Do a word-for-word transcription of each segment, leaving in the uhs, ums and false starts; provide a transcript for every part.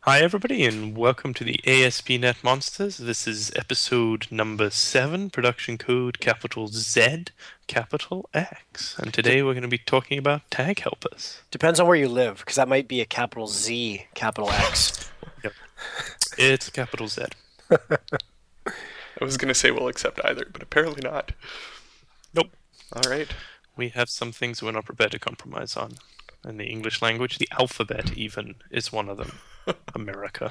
Hi, everybody, and welcome to the A S P dot net Monsters. This is episode number seven, production code capital Z, capital X. And De- today we're going to be talking about tag helpers. depends on where you live, because that might be a capital Z, capital X. Yep. It's capital Z. I was going to say we'll accept either, but apparently not. Nope. All right. We have some things we're not prepared to compromise on. In the English language, the alphabet even is one of them. America.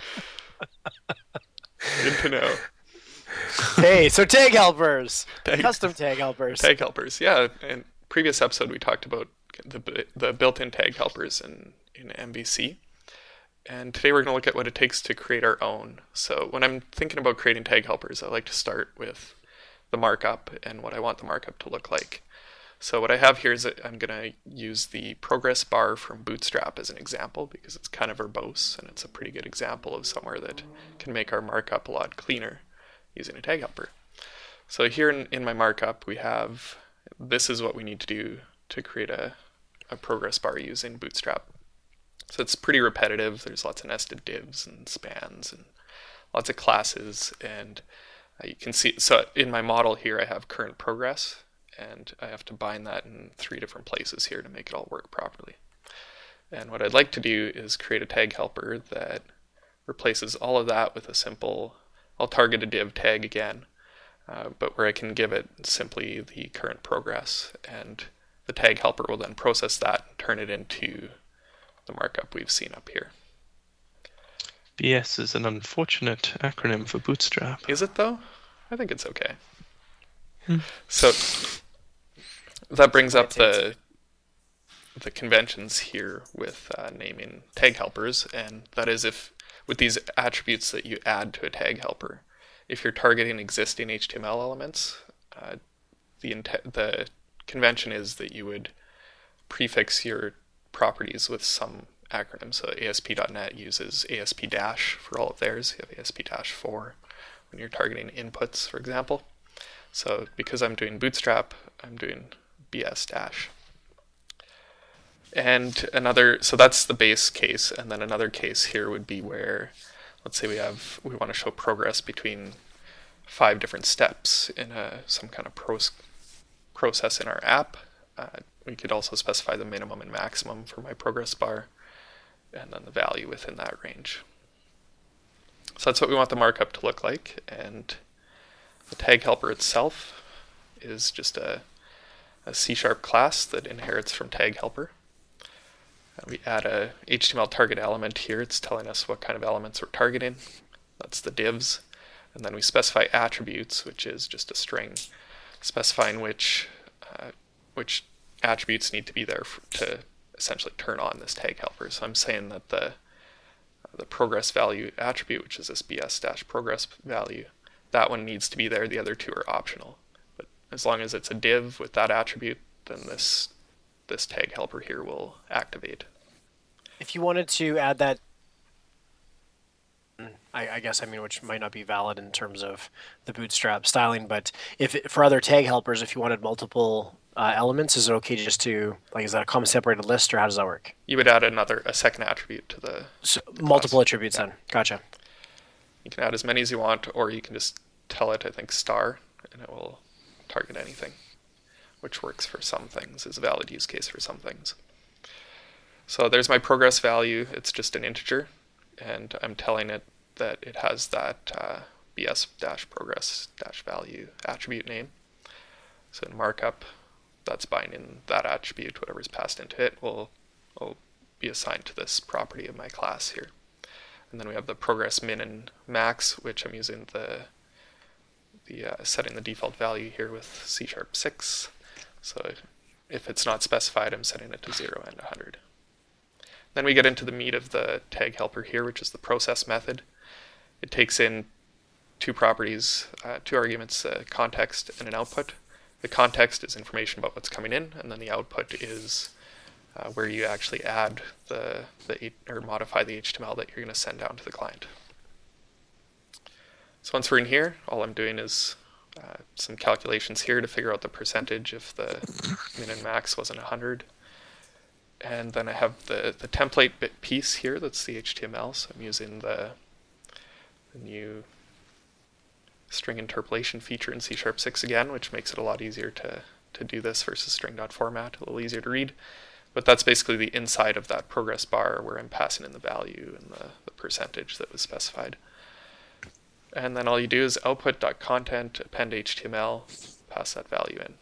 Good to know. Hey, so tag helpers, Tag, custom tag helpers. tag helpers. Yeah, in previous episode we talked about the the built-in tag helpers in in M V C. And today we're going to look at what it takes to create our own. So when I'm thinking about creating tag helpers, I like to start with the markup and what I want the markup to look like. So what I have here is that I'm going to use the progress bar from Bootstrap as an example because it's kind of verbose and it's a pretty good example of somewhere that can make our markup a lot cleaner using a tag helper. So here in, in my markup we have, this is what we need to do to create a, a progress bar using Bootstrap. So it's pretty repetitive. There's lots of nested divs and spans and lots of classes, and uh, you can see, so in my model here I have current progress, and I have to bind that in three different places here to make it all work properly. And what I'd like to do is create a tag helper that replaces all of that with a simple, I'll target a div tag again, uh, but where I can give it simply the current progress, and the tag helper will then process that and turn it into the markup we've seen up here. B S is an unfortunate acronym for Bootstrap. Is it though? I think it's okay. Hmm. So that brings up the the conventions here with uh, naming tag helpers, and that is if with these attributes that you add to a tag helper, if you're targeting existing H T M L elements, uh, the the convention is that you would prefix your properties with some acronym. So A S P dot net uses A S P dash for all of theirs. You have A S P dash four when you're targeting inputs, for example. So because I'm doing Bootstrap, I'm doing B S dash. And another, so that's the base case, and then another case here would be where, let's say we have, we want to show progress between five different steps in a some kind of pros, process in our app. Uh, we could also specify the minimum and maximum for my progress bar, and then the value within that range. So that's what we want the markup to look like, and the tag helper itself is just a, a C-sharp class that inherits from tag helper. And we add a H T M L target element here. It's telling us what kind of elements we're targeting. That's the divs. And then we specify attributes, which is just a string specifying which uh, which attributes need to be there for, to essentially turn on this tag helper. So I'm saying that the the progress value attribute, which is this B S dash progress value, that one needs to be there. The other two are optional. But as long as it's a div with that attribute, then this this tag helper here will activate. If you wanted to add that, I, I guess I mean, which might not be valid in terms of the Bootstrap styling, but if it, for other tag helpers, if you wanted multiple uh, elements, is it okay just to, like, is that a comma separated list, or how does that work? You would add another a second attribute to the, So, the multiple class. attributes Yeah. then. Gotcha. You can add as many as you want, or you can just tell it, I think, star, and it will target anything, which works for some things, is a valid use case for some things. So there's my progress value. It's just an integer, and I'm telling it that it has that uh, B S dash progress dash value attribute name. So in markup, that's binding that attribute, whatever's passed into it, will, will be assigned to this property of my class here. And then we have the progress min and max, which I'm using the the uh, setting the default value here with C sharp six. So if it's not specified, I'm setting it to zero and one hundred. Then we get into the meat of the tag helper here, which is the process method. It takes in two properties, uh, two arguments, a context and an output. The context is information about what's coming in, and then the output is uh, where you actually add the, the or modify the H T M L that you're going to send down to the client. So once we're in here, all I'm doing is uh, some calculations here to figure out the percentage if the min and max wasn't one hundred. And then I have the, the template bit piece here, that's the H T M L, so I'm using the, the new string interpolation feature in C sharp six again, which makes it a lot easier to, to do this versus string.format, a little easier to read. But that's basically the inside of that progress bar where I'm passing in the value and the, the percentage that was specified. And then all you do is output.content, append H T M L, pass that value in.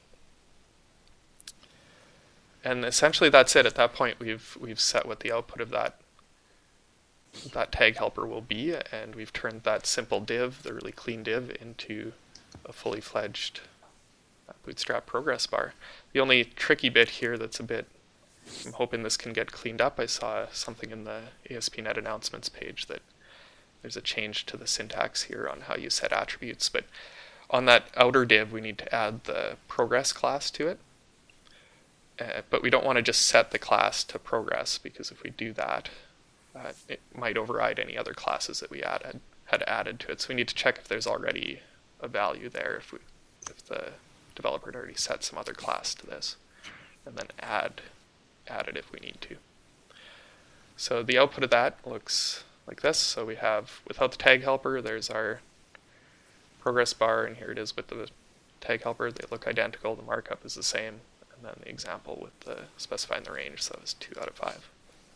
And essentially that's it. At that point we've we've set what the output of that that tag helper will be, and we've turned that simple div, the really clean div, into a fully fledged Bootstrap progress bar. The only tricky bit here that's a bit, I'm hoping this can get cleaned up. I saw something in the A S P dot net announcements page that there's a change to the syntax here on how you set attributes, but on that outer div we need to add the progress class to it. Uh, but we don't want to just set the class to progress, because if we do that, uh, it might override any other classes that we added, had added to it. So we need to check if there's already a value there, if, we, if the developer had already set some other class to this, and then add, add it if we need to. So the output of that looks like this. So we have, without the tag helper, there's our progress bar, and here it is with the tag helper. They look identical, the markup is the same. And then the example with the specifying the range, so it's two out of five.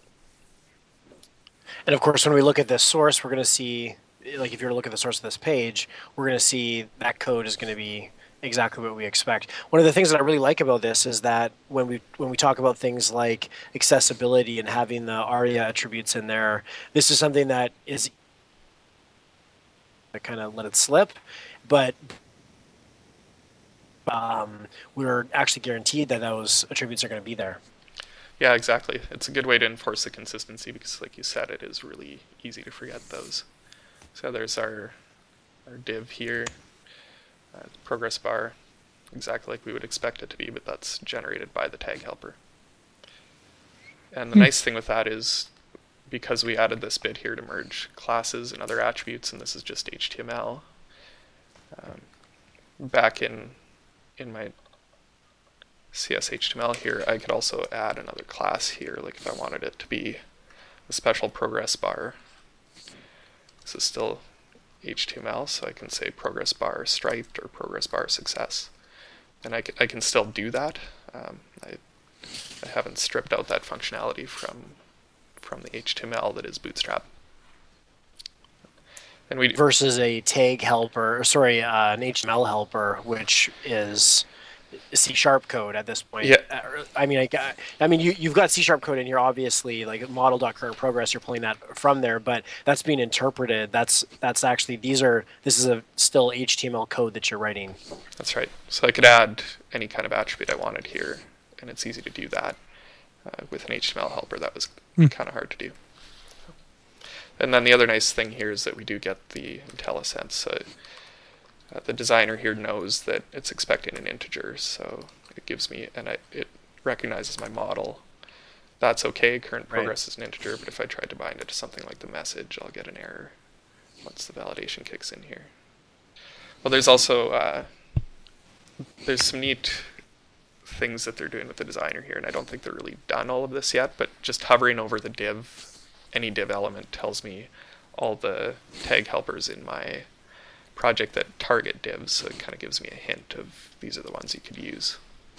And of course, when we look at this source, we're going to see, like if you were to look at the source of this page, we're going to see that code is going to be exactly what we expect. One of the things that I really like about this is that when we when we talk about things like accessibility and having the ARIA attributes in there, this is something that is, I kind of let it slip, but Um, we're actually guaranteed that those attributes are going to be there. Yeah, exactly. It's a good way to enforce the consistency because, like you said, it is really easy to forget those. So there's our, our div here, uh, progress bar, exactly like we would expect it to be, but that's generated by the tag helper. And the hmm. nice thing with that is, because we added this bit here to merge classes and other attributes, and this is just H T M L, um, back in in my C S H T M L here, I could also add another class here, like if I wanted it to be a special progress bar. This is still H T M L, so I can say progress bar striped or progress bar success. And I can, I can still do that. Um, I, I haven't stripped out that functionality from, from the H T M L that is Bootstrap. And we versus a tag helper, sorry, uh, an H T M L helper, which is C sharp code at this point. Yeah. Uh, I mean, I, I mean, you you've got C sharp code in here, obviously, like model.current progress. You're pulling that from there, but that's being interpreted. That's that's actually these are this is a still H T M L code that you're writing. That's right. So I could add any kind of attribute I wanted here, and it's easy to do that uh, with an H T M L helper. That was mm. kind of hard to do. And then the other nice thing here is that we do get the IntelliSense. So uh, the designer here knows that it's expecting an integer, so it gives me, and I, it recognizes my model. That's okay, current progress right. is an integer, but if I tried to bind it to something like the message, I'll get an error once the validation kicks in here. Well, there's also, uh, there's some neat things that they're doing with the designer here, and I don't think they're really done all of this yet, but just hovering over the div, any div element tells me all the tag helpers in my project that target divs, so it kind of gives me a hint of these are the ones you could use.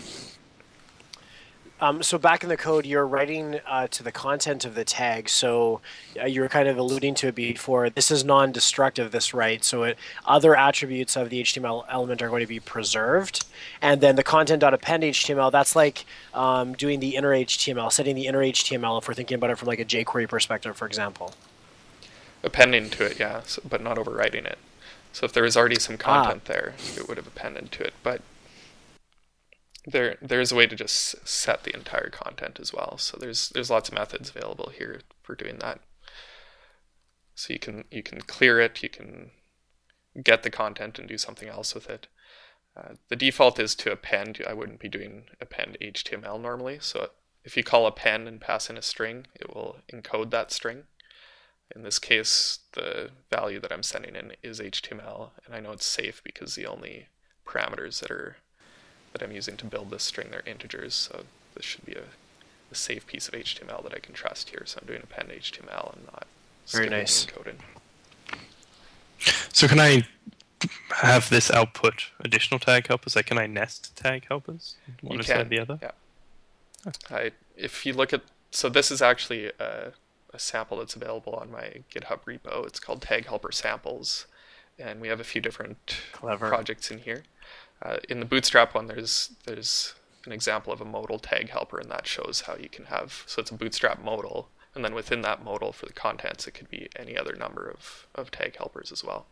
Um, so back in the code, you're writing uh, to the content of the tag. So uh, you were kind of alluding to it before. This is non-destructive, this write. So it, other attributes of the H T M L element are going to be preserved. And then the content.append H T M L, that's like um, doing the inner H T M L, setting the inner H T M L if we're thinking about it from like a jQuery perspective, for example. Appending to it, yeah, so, but not overwriting it. So if there was already some content ah. there, it would have appended to it. But There, there's a way to just set the entire content as well. So there's there's lots of methods available here for doing that. So you can you can clear it, you can get the content and do something else with it. Uh, the default is to append. I wouldn't be doing append H T M L normally. So if you call append and pass in a string, it will encode that string. In this case, the value that I'm sending in is H T M L, and I know it's safe because the only parameters that are that I'm using to build this string, they're integers, so this should be a a safe piece of H T M L that I can trust here. So I'm doing append H T M L and not Very skipping nice. the encoding. So can I have this output additional tag helpers? Like, can I nest tag helpers? One You inside can, the other? yeah. I, if you look at, so this is actually a, a sample that's available on my GitHub repo. It's called Tag Helper Samples, and we have a few different Clever. projects in here. Uh, in the Bootstrap one, there's there's an example of a modal tag helper, and that shows how you can have, so it's a Bootstrap modal, and then within that modal for the contents, it could be any other number of, of tag helpers as well.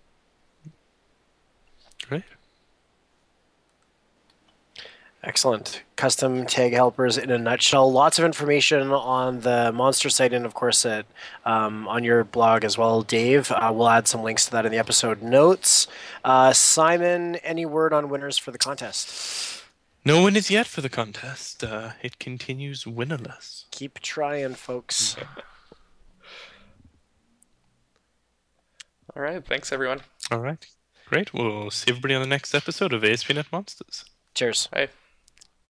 Great. Excellent. Custom tag helpers in a nutshell. Lots of information on the Monster site and, of course, at, um, on your blog as well, Dave. Uh, we'll add some links to that in the episode notes. Uh, Simon, any word on winners for the contest? No winners yet for the contest. Uh, it continues winnerless. Keep trying, folks. All right, thanks everyone. All right. Great. We'll see everybody on the next episode of A S P dot net Monsters. Cheers. Bye.